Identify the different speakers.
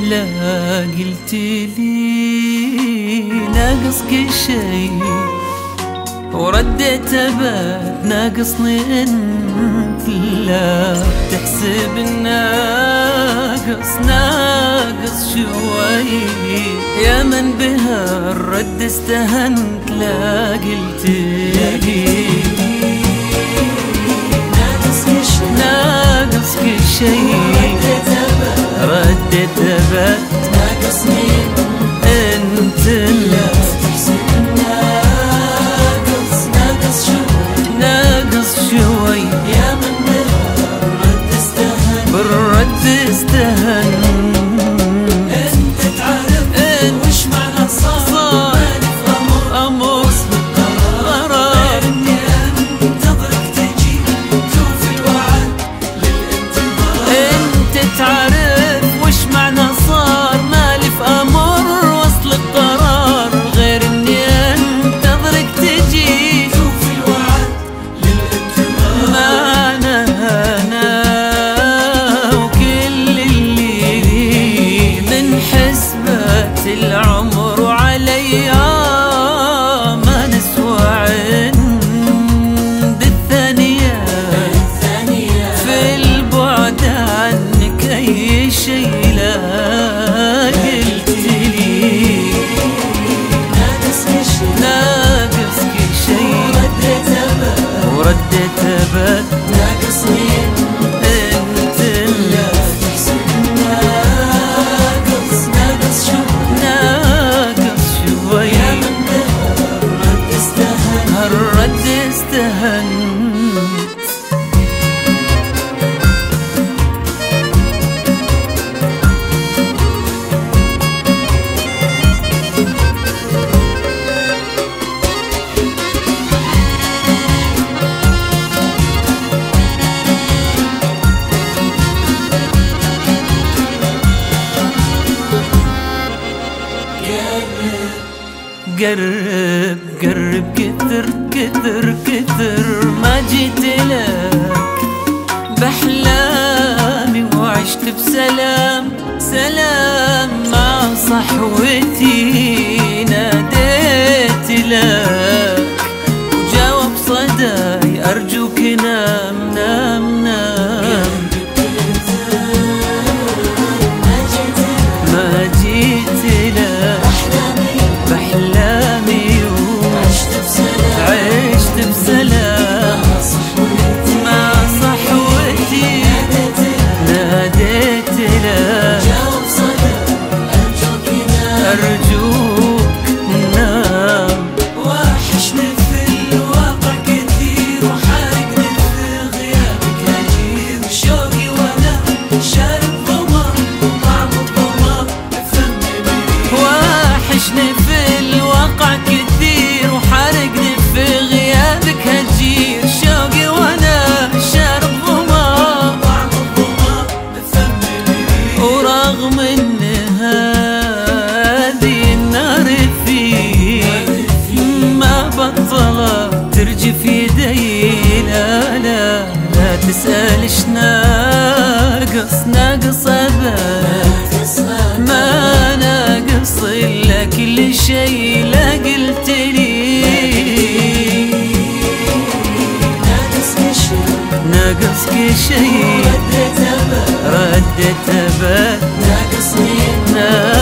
Speaker 1: لا قلت لي ناقص كل شي ورديت أبد ناقصني انت. لا تحسب الناقص ناقص شوي يا من بها الرد استهنت. لا قلت لي ناقص كل شي رديت أبد
Speaker 2: ناقصني
Speaker 1: انت.
Speaker 2: لا تحسب الناقص ناقص
Speaker 1: شوي
Speaker 2: يا من بالرد استهن.
Speaker 1: بالرد استهن.
Speaker 2: انت تعرف وش معنى صار مالف امر وصل القرار اني انتظرك تجي توفي الوعد للانتظار.
Speaker 1: انت تعرف وش معنى صار مالي في امر وصل القرار غير اني انتظرك تجي
Speaker 2: توفي الوعد للانتظار.
Speaker 1: معناها انا وكل اللي من حسبة العمر وعليا ما نسوى عند الثانية في البعد عنك اي شي. لا قلت لي
Speaker 2: ناقص
Speaker 1: كل شي ورديت أبد
Speaker 2: ناقصني
Speaker 1: انت.
Speaker 2: لا تحسب الناقص ناقص
Speaker 1: شوي
Speaker 2: يا من بالرد استهن.
Speaker 1: هالرد استهنت. قرب قرب كثر كثر كثر ما جيت لك بأحلامي وعشت بسلام سلام مع صحوتي. ناديت لك وجاوب صداي أرجوك نام نام نام. ما جيت لك بأحلامي
Speaker 2: عشت بسلام
Speaker 1: مع صحوتي. ناديت لك
Speaker 2: جاوب صدى
Speaker 1: أرجوك نام.
Speaker 2: وحشني في الواقع كثير وحارقني في غيابك هجير. شوقي وانا شارب ظما وطعم الظما بفمي بريء.
Speaker 1: وحشني في الواقع كثير وحارقني في غيابك هجير. شوقي وانا شارب ظما
Speaker 2: طعم الظما بفمي بريء.
Speaker 1: ورغم ان هذه النار فيه ما بطلت ترجف يدي. لا لا لا تسأل ايش ناقص أبد ما ناقص إلا كل شي. لا قلت لي ناقص كل شي
Speaker 2: رديت أبد
Speaker 1: رديت أبد
Speaker 2: ناقصني
Speaker 1: ناقص